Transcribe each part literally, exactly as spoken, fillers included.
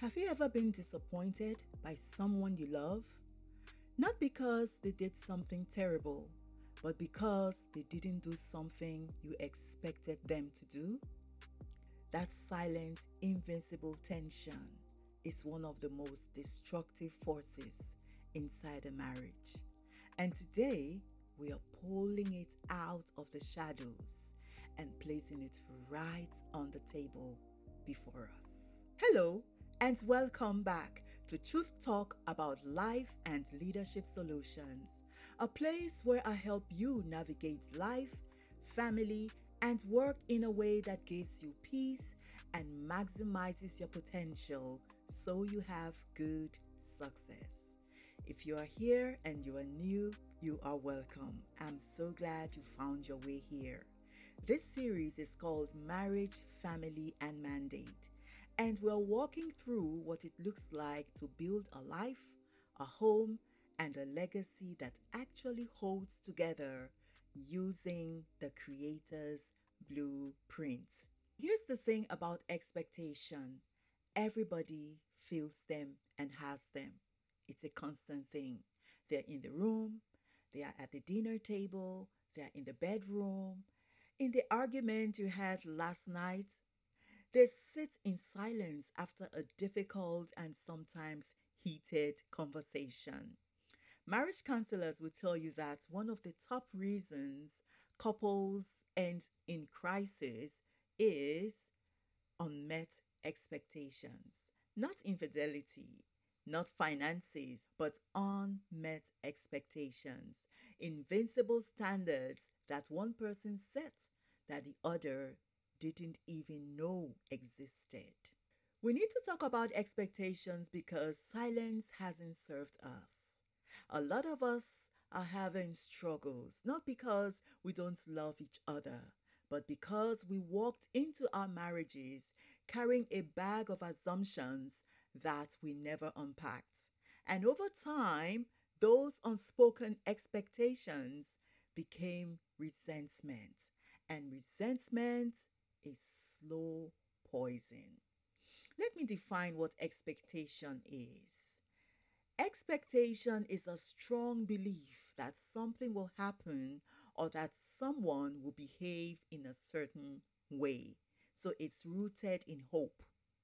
Have you ever been disappointed by someone you love? Not because they did something terrible, but because they didn't do something you expected them to do? That silent, invincible tension is one of the most destructive forces inside a marriage. And today, we are pulling it out of the shadows and placing it right on the table before us. Hello, and welcome back to Truth Talk about life and leadership solutions, a place where I help you navigate life, family, and work in a way that gives you peace and maximizes your potential so you have good success. If you are here and you are new, you are welcome. I'm so glad you found your way here. This series is called Marriage, Family, and Mandate, and we're walking through what it looks like to build a life, a home, and a legacy that actually holds together using the Creator's blueprint. Here's the thing about expectation: everybody feels them and has them. It's a constant thing. They're in the room, they are at the dinner table, they're in the bedroom, in the argument you had last night. They sit in silence after a difficult and sometimes heated conversation. Marriage counselors will tell you that one of the top reasons couples end in crisis is unmet expectations. Not infidelity, not finances, but unmet expectations. Invincible standards that one person set that the other didn't even know existed. We need to talk about expectations because silence hasn't served us. A lot of us are having struggles, not because we don't love each other, but because we walked into our marriages carrying a bag of assumptions that we never unpacked. And over time, those unspoken expectations became resentment. And resentment is slow poison. Let me define what expectation is. Expectation is a strong belief that something will happen or that someone will behave in a certain way. So it's rooted in hope.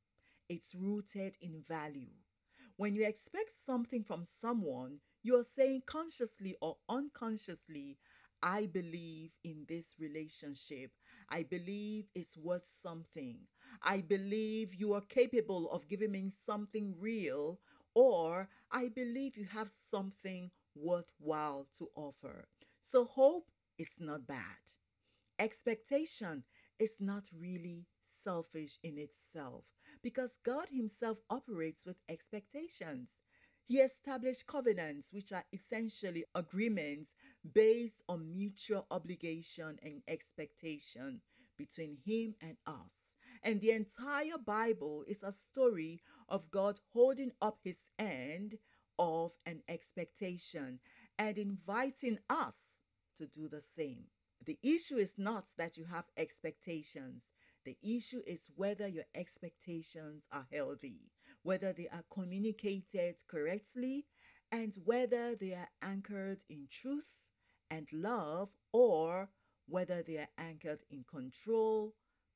It's rooted in value. When you expect something from someone, you are saying consciously or unconsciously, I believe in this relationship. I believe it's worth something. I believe you are capable of giving me something real, or I believe you have something worthwhile to offer. So hope is not bad. Expectation is not really selfish in itself because God Himself operates with expectations. He established covenants, which are essentially agreements based on mutual obligation and expectation between Him and us. And the entire Bible is a story of God holding up His end of an expectation and inviting us to do the same. The issue is not that you have expectations. The issue is whether your expectations are healthy, whether they are communicated correctly, and whether they are anchored in truth and love, or whether they are anchored in control,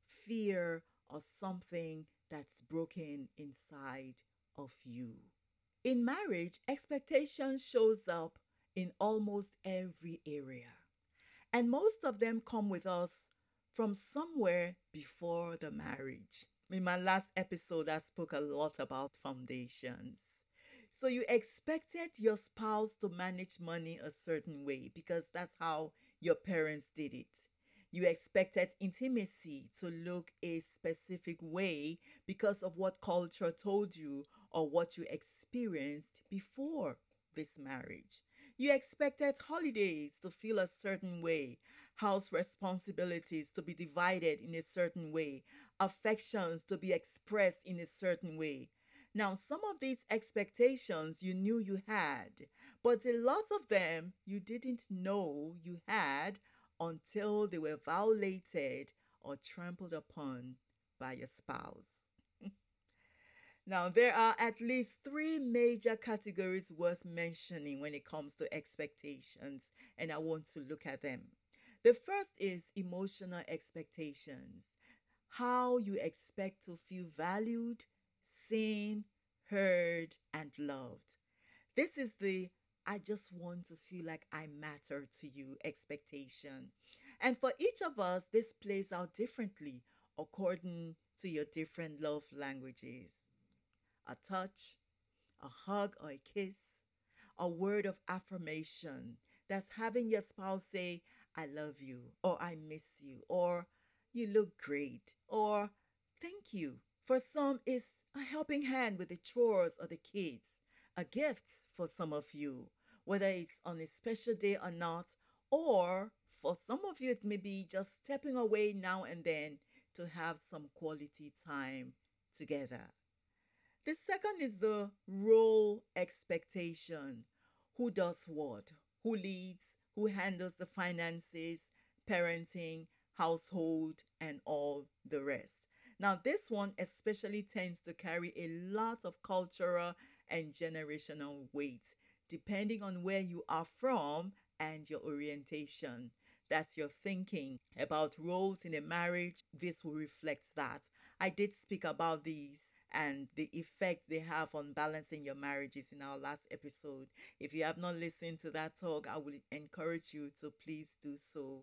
fear, or something that's broken inside of you. In marriage, expectation shows up in almost every area. And most of them come with us from somewhere before the marriage. In my last episode, I spoke a lot about foundations. So you expected your spouse to manage money a certain way because that's how your parents did it. You expected intimacy to look a specific way because of what culture told you or what you experienced before this marriage. You expected holidays to feel a certain way, house responsibilities to be divided in a certain way, affections to be expressed in a certain way. Now, some of these expectations you knew you had, but a lot of them you didn't know you had until they were violated or trampled upon by your spouse. Now, there are at least three major categories worth mentioning when it comes to expectations, and I want to look at them. The first is emotional expectations, how you expect to feel valued, seen, heard, and loved. This is the I just want to feel like I matter to you expectation. And for each of us, this plays out differently according to your different love languages. A touch, a hug or a kiss, a word of affirmation. That's having your spouse say, I love you, or I miss you, or you look great, or thank you. For some, it's a helping hand with the chores or the kids, a gift for some of you, whether it's on a special day or not, or for some of you, it may be just stepping away now and then to have some quality time together. The second is the role expectation. Who does what? Who leads? Who handles the finances, parenting, household, and all the rest? Now, this one especially tends to carry a lot of cultural and generational weight, depending on where you are from and your orientation. That's your thinking about roles in a marriage. This will reflect that. I did speak about these and the effect they have on balancing your marriages in our last episode. If you have not listened to that talk, I would encourage you to please do so.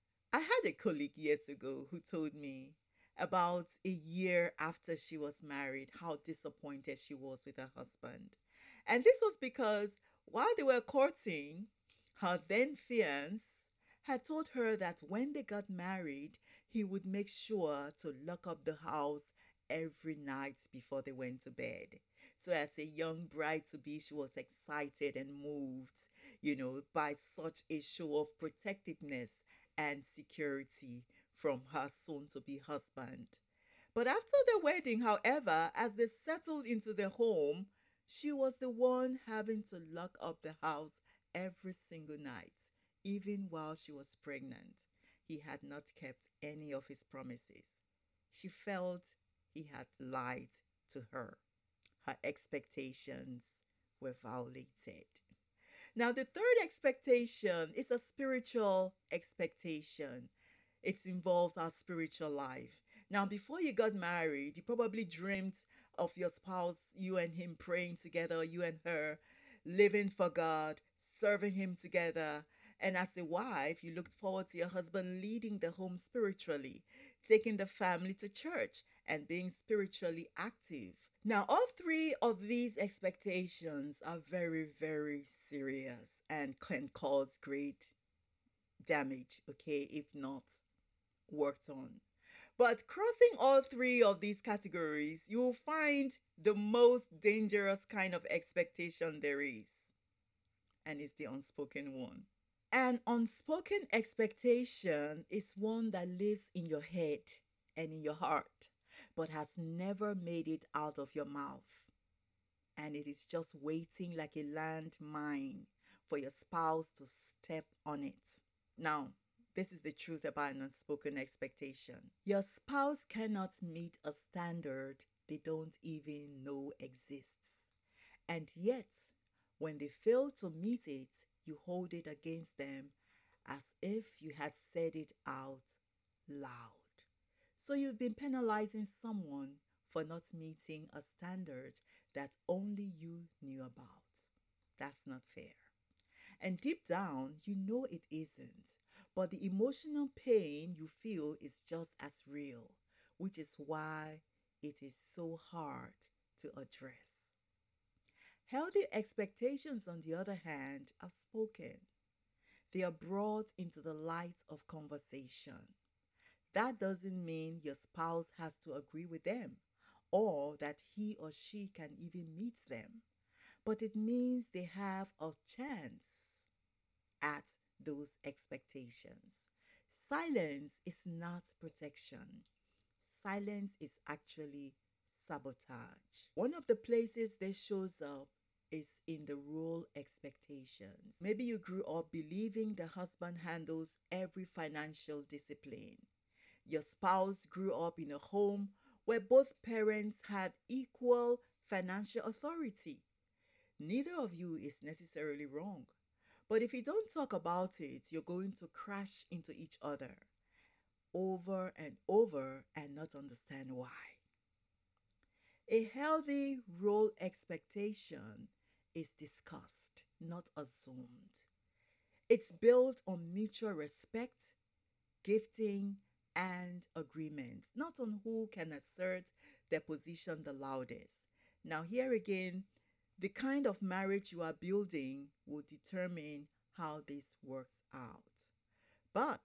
I had a colleague years ago who told me about a year after she was married how disappointed she was with her husband. And this was because while they were courting, her then fiance had told her that when they got married, he would make sure to lock up the house every night before they went to bed. So, as a young bride to be, she was excited and moved, you know, by such a show of protectiveness and security from her soon to be husband. But after the wedding, however, as they settled into the home, she was the one having to lock up the house every single night, even while she was pregnant. He had not kept any of his promises. She felt he had lied to her. Her expectations were violated. Now, the third expectation is a spiritual expectation. It involves our spiritual life. Now, before you got married, you probably dreamed of your spouse, you and him praying together, you and her living for God, serving Him together. And as a wife, you looked forward to your husband leading the home spiritually, taking the family to church, and being spiritually active. Now, all three of these expectations are very, very serious and can cause great damage, okay, if not worked on. But crossing all three of these categories, you will find the most dangerous kind of expectation there is, and it's the unspoken one. An unspoken expectation is one that lives in your head and in your heart, but has never made it out of your mouth. And it is just waiting like a landmine for your spouse to step on it. Now, this is the truth about an unspoken expectation. Your spouse cannot meet a standard they don't even know exists. And yet, when they fail to meet it, you hold it against them as if you had said it out loud. So you've been penalizing someone for not meeting a standard that only you knew about. That's not fair. And deep down, you know it isn't. But the emotional pain you feel is just as real, which is why it is so hard to address. Healthy expectations, on the other hand, are spoken. They are brought into the light of conversation. That doesn't mean your spouse has to agree with them or that he or she can even meet them, but it means they have a chance at those expectations. Silence is not protection. Silence is actually sabotage. One of the places this shows up is in the role expectations. Maybe you grew up believing the husband handles every financial discipline. Your spouse grew up in a home where both parents had equal financial authority. Neither of you is necessarily wrong. But if you don't talk about it, you're going to crash into each other over and over and not understand why. A healthy role expectation is discussed, not assumed. It's built on mutual respect, gifting, and agreement, not on who can assert their position the loudest. Now, here again, the kind of marriage you are building will determine how this works out. But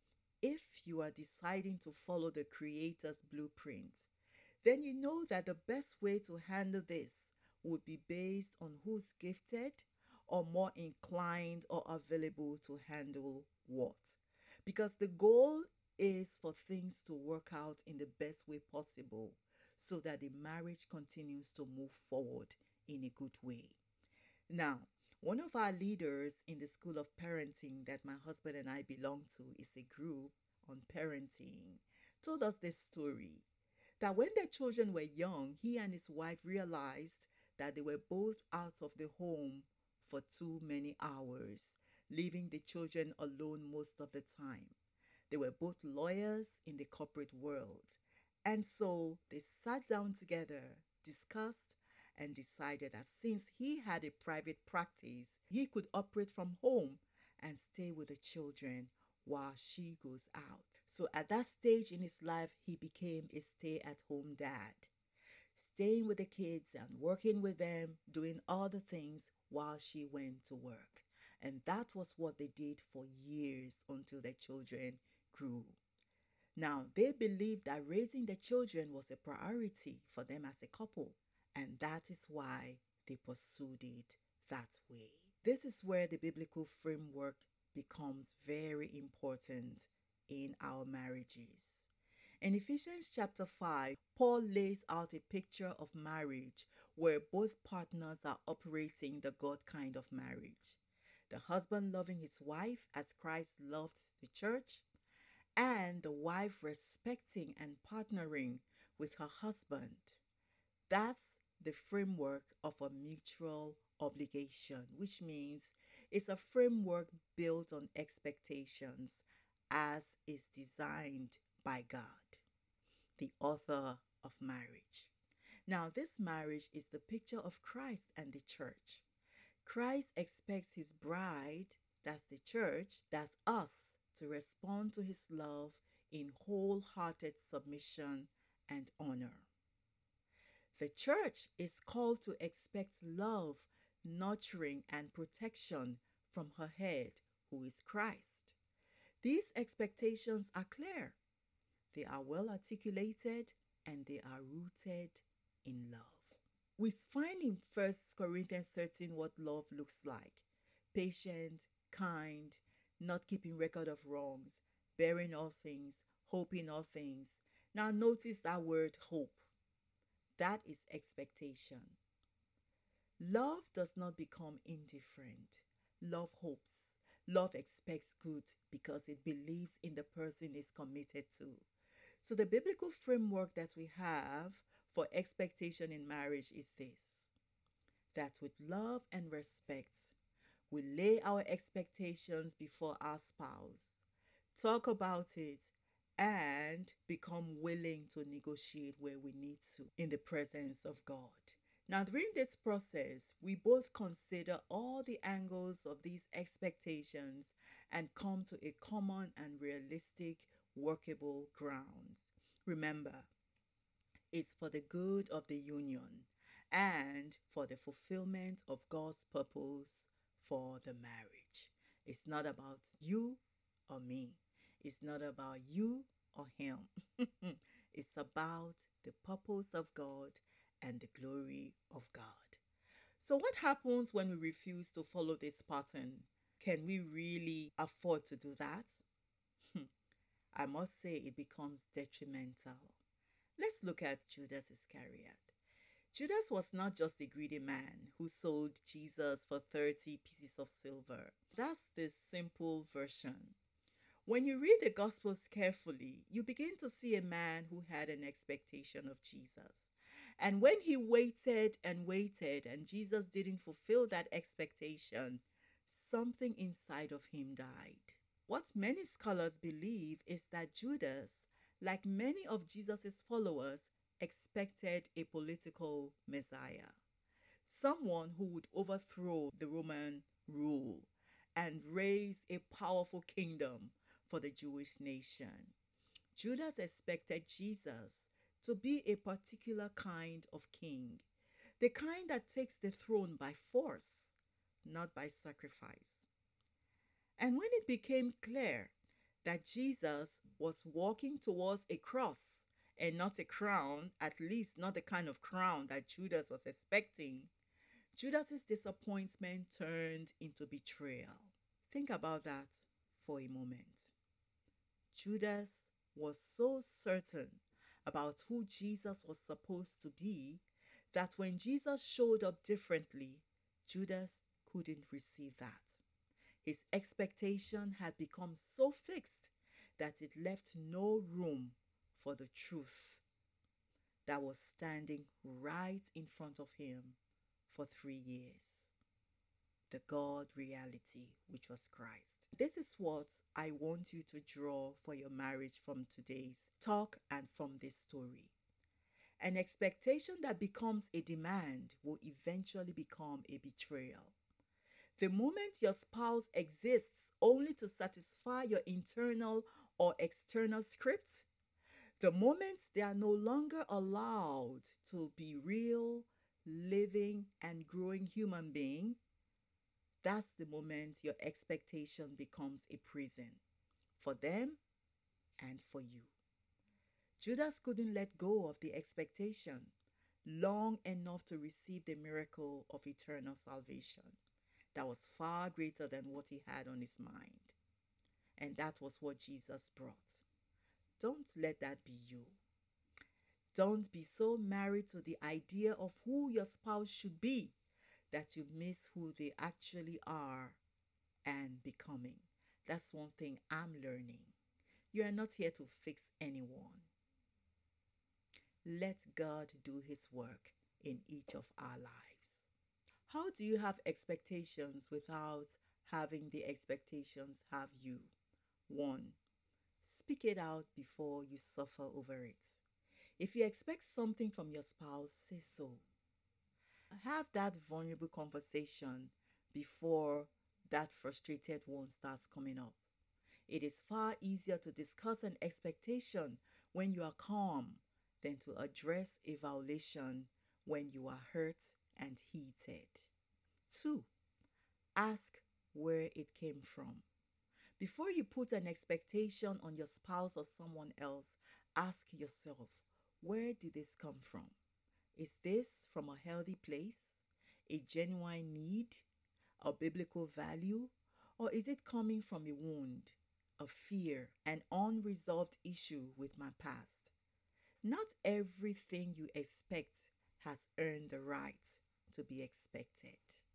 if you are deciding to follow the Creator's blueprint, then you know that the best way to handle this would be based on who's gifted or more inclined or available to handle what. Because the goal is for things to work out in the best way possible so that the marriage continues to move forward in a good way. Now, one of our leaders in the School of Parenting that my husband and I belong to is a group on parenting, told us this story that when their children were young, he and his wife realized that they were both out of the home for too many hours, leaving the children alone most of the time. They were both lawyers in the corporate world. And so they sat down together, discussed, and decided that since he had a private practice, he could operate from home and stay with the children while she goes out. So at that stage in his life, he became a stay-at-home dad, staying with the kids and working with them, doing all the things while she went to work. And that was what they did for years until their children grew. Now, they believed that raising the children was a priority for them as a couple, and that is why they pursued it that way. This is where the biblical framework becomes very important in our marriages. In Ephesians chapter five, Paul lays out a picture of marriage where both partners are operating the God kind of marriage. The husband loving his wife as Christ loved the church, and the wife respecting and partnering with her husband. That's the framework of a mutual obligation, which means it's a framework built on expectations as is designed by God, the author of marriage. Now, this marriage is the picture of Christ and the church. Christ expects his bride, that's the church, that's us, to respond to his love in wholehearted submission and honor. The church is called to expect love, nurturing, and protection from her head, who is Christ. These expectations are clear, they are well articulated, and they are rooted in love. We find in First Corinthians thirteen what love looks like: patient, kind, not keeping record of wrongs, bearing all things, hoping all things. Now notice that word hope. That is expectation. Love does not become indifferent. Love hopes. Love expects good because it believes in the person it's committed to. So the biblical framework that we have for expectation in marriage is this: that with love and respect, we lay our expectations before our spouse, talk about it, and become willing to negotiate where we need to in the presence of God. Now, during this process, we both consider all the angles of these expectations and come to a common and realistic, workable grounds. Remember, it's for the good of the union and for the fulfillment of God's purpose for the marriage. It's not about you or me. It's not about you or him. It's about the purpose of God and the glory of God. So what happens when we refuse to follow this pattern? Can we really afford to do that? I must say it becomes detrimental. Let's look at Judas Iscariot. Judas was not just a greedy man who sold Jesus for thirty pieces of silver. That's the simple version. When you read the Gospels carefully, you begin to see a man who had an expectation of Jesus. And when he waited and waited, and Jesus didn't fulfill that expectation, something inside of him died. What many scholars believe is that Judas, like many of Jesus' followers, expected a political Messiah, someone who would overthrow the Roman rule and raise a powerful kingdom for the Jewish nation. Judas expected Jesus to be a particular kind of king, the kind that takes the throne by force, not by sacrifice. And when it became clear that Jesus was walking towards a cross and not a crown, at least not the kind of crown that Judas was expecting, Judas's disappointment turned into betrayal. Think about that for a moment. Judas was so certain about who Jesus was supposed to be that when Jesus showed up differently, Judas couldn't receive that. His expectation had become so fixed that it left no room for the truth that was standing right in front of him for three years. The God reality, which was Christ. This is what I want you to draw for your marriage from today's talk and from this story. An expectation that becomes a demand will eventually become a betrayal. The moment your spouse exists only to satisfy your internal or external script, the moment they are no longer allowed to be real, living, and growing human being, that's the moment your expectation becomes a prison for them and for you. Judas couldn't let go of the expectation long enough to receive the miracle of eternal salvation that was far greater than what he had on his mind. And that was what Jesus brought. Don't let that be you. Don't be so married to the idea of who your spouse should be that you miss who they actually are and becoming. That's one thing I'm learning. You are not here to fix anyone. Let God do his work in each of our lives. How do you have expectations without having the expectations have you? One, speak it out before you suffer over it. If you expect something from your spouse, say so. Have that vulnerable conversation before that frustrated one starts coming up. It is far easier to discuss an expectation when you are calm than to address a violation when you are hurt and heated. Two, ask where it came from. Before you put an expectation on your spouse or someone else, ask yourself, where did this come from? Is this from a healthy place, a genuine need, a biblical value, or is it coming from a wound, a fear, an unresolved issue with my past? Not everything you expect has earned the right to be expected.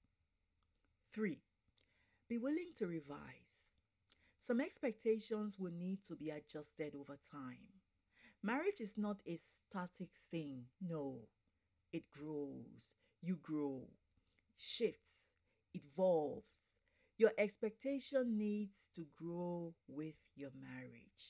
Three, be willing to revise. Some expectations will need to be adjusted over time. Marriage is not a static thing. No, it grows. You grow, shifts, evolves. Your expectation needs to grow with your marriage.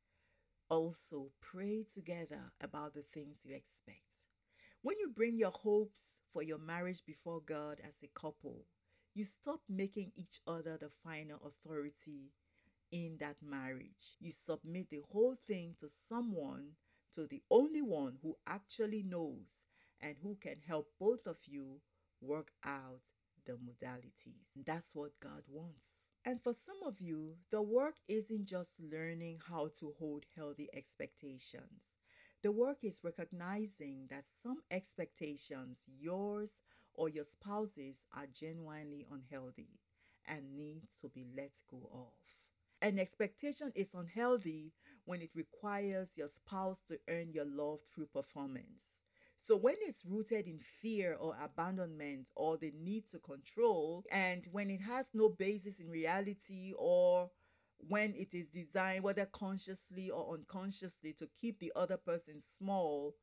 Also, pray together about the things you expect. When you bring your hopes for your marriage before God as a couple, you stop making each other the final authority in that marriage. You submit the whole thing to someone, to the only one who actually knows and who can help both of you work out the modalities. That's what God wants. And for some of you, the work isn't just learning how to hold healthy expectations. The work is recognizing that some expectations, yours or your spouse's, are genuinely unhealthy and need to be let go of. An expectation is unhealthy when it requires your spouse to earn your love through performance. So when it's rooted in fear or abandonment or the need to control, and when it has no basis in reality, or when it is designed, whether consciously or unconsciously, to keep the other person small,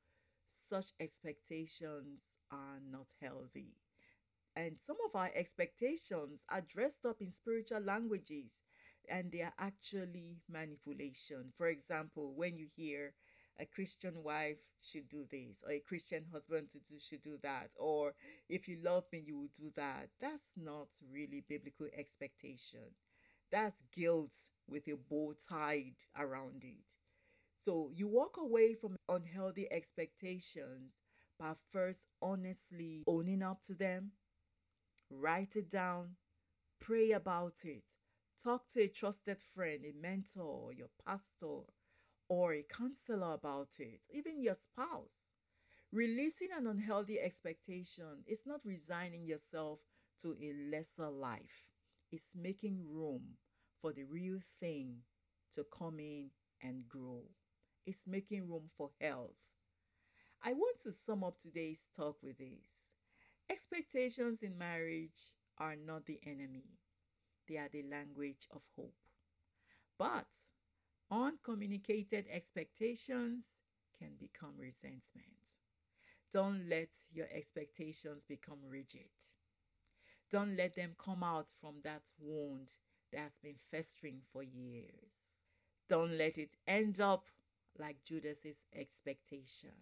such expectations are not healthy. And some of our expectations are dressed up in spiritual languages and they are actually manipulation. For example, when you hear a Christian wife should do this, or a Christian husband to do should do that, or if you love me, you will do that. That's not really biblical expectation. That's guilt with a bow tied around it. So you walk away from unhealthy expectations by first honestly owning up to them. Write it down, pray about it, talk to a trusted friend, a mentor, your pastor, or a counselor about it, even your spouse. Releasing an unhealthy expectation is not resigning yourself to a lesser life, it's making room for the real thing to come in and grow. It's making room for health. I want to sum up today's talk with this. Expectations in marriage are not the enemy, they are the language of hope. But uncommunicated expectations can become resentment. Don't let your expectations become rigid. Don't let them come out from that wound that's been festering for years. Don't let it end up like Judas's expectation.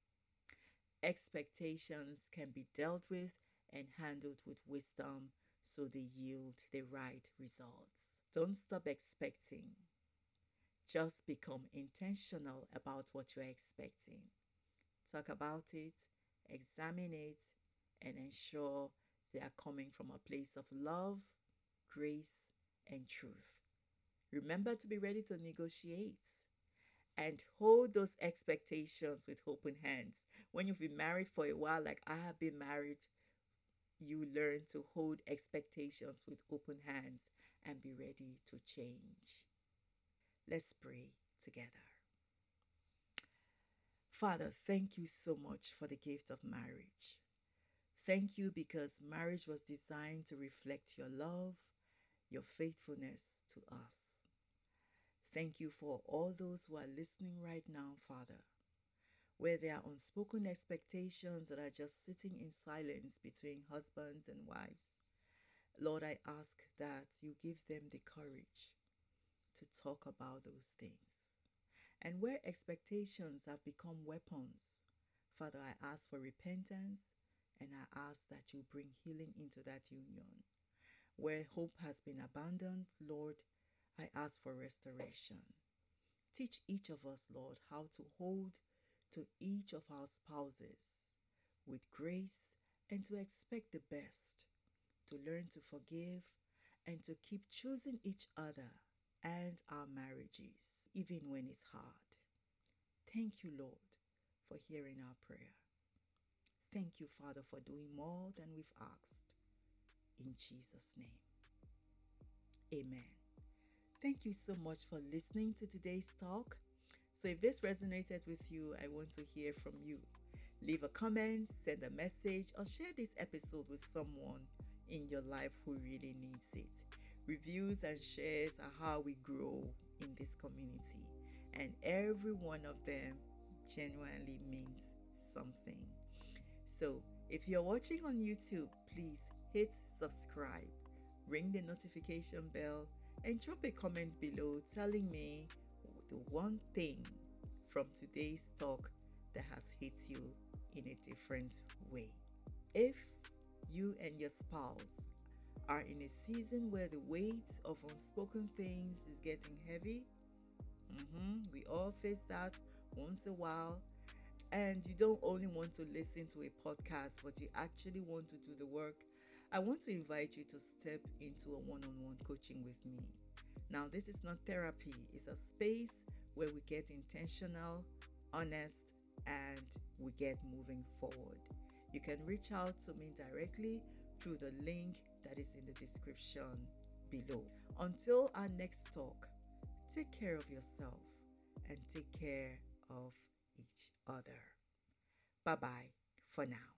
Expectations can be dealt with and handled with wisdom so they yield the right results. Don't stop expecting. Just become intentional about what you're expecting. Talk about it, examine it, and ensure they are coming from a place of love, grace, and truth. Remember to be ready to negotiate and hold those expectations with open hands. When you've been married for a while, like I have been married, you learn to hold expectations with open hands and be ready to change. Let's pray together. Father, thank you so much for the gift of marriage. Thank you because marriage was designed to reflect your love, your faithfulness to us. Thank you for all those who are listening right now, Father, where there are unspoken expectations that are just sitting in silence between husbands and wives. Lord, I ask that you give them the courage to talk about those things. And where expectations have become weapons, Father, I ask for repentance and I ask that you bring healing into that union. Where hope has been abandoned, Lord, I ask for restoration. Teach each of us, Lord, how to hold to each of our spouses with grace and to expect the best, to learn to forgive and to keep choosing each other and our marriages, even when it's hard. Thank you, Lord, for hearing our prayer. Thank you, Father, for doing more than we've asked. In Jesus' name, amen. Thank you so much for listening to today's talk. So if this resonated with you, I want to hear from you. Leave a comment, send a message, or share this episode with someone in your life who really needs it. Reviews and shares are how we grow in this community, and every one of them genuinely means something. So if you're watching on YouTube, please hit subscribe, ring the notification bell, and drop a comment below telling me the one thing from today's talk that has hit you in a different way. If you and your spouse are in a season where the weight of unspoken things is getting heavy, mm-hmm, we all face that once a while, and you don't only want to listen to a podcast, but you actually want to do the work, I want to invite you to step into a one-on-one coaching with me. Now, this is not therapy. It's a space where we get intentional, honest, and we get moving forward. You can reach out to me directly through the link that is in the description below. Until our next talk, take care of yourself and take care of each other. Bye-bye for now.